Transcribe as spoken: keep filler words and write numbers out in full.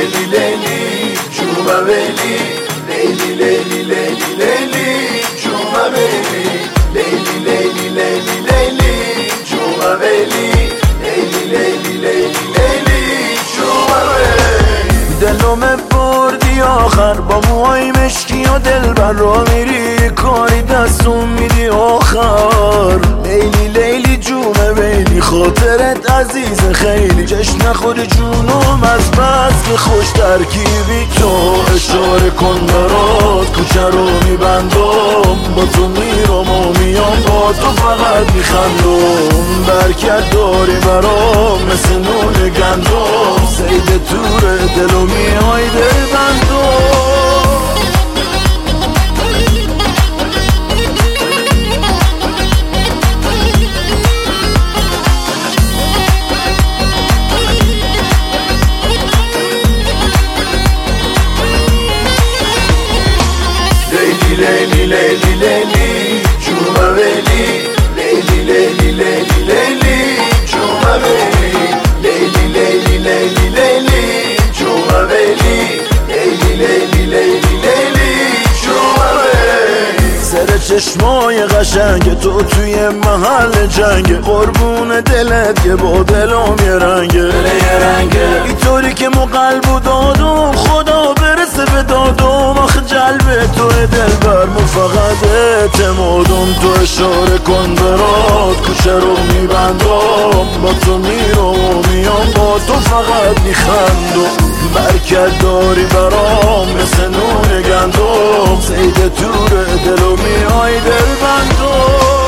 لیلی لیلی جوما ویلی لیلی لیلی لیلی لیلی جوما ویلی لیلی لیلی لیلی لیلی جوما ویلی لیلی لیلی لیلی لیلی جوما ویلی دلم بردی آخر با موهای مشکی و دلبر را میری کاری دستون میدی آخر لیلی لیلی جومه ویلی خاطرت عزیز خیلی جشن نخوری جونم از بس که خوش ترکیبی تو اشاره کن برات کوچه رو میبندم با تو میرم و میام با تو فقط میخندم برکت داری برام مثل نون گندم سید تور دل و میای دل بندم لیلی لیلی لیلی جوما ویلی لیلی لیلی لیلی لیلی جوما ویلی لیلی لیلی لیلی لیلی جوما ویلی لیلی لیلی لیلی لیلی جوما ویلی سر چشمای قشنگ تو توی محل جنگ قربون دلت که با دلم یه رنگه اینطوری که مو قلبو دادم خدا برسه به دادم آخه جلب توی دلبر مو فقط اعتمادم تو اشاره کن برات کوچه رو میبندم با تو میرم و میام با تو فقط میخندم برکت داری برام مثل نون گندم سید تور دل و میای دل بندم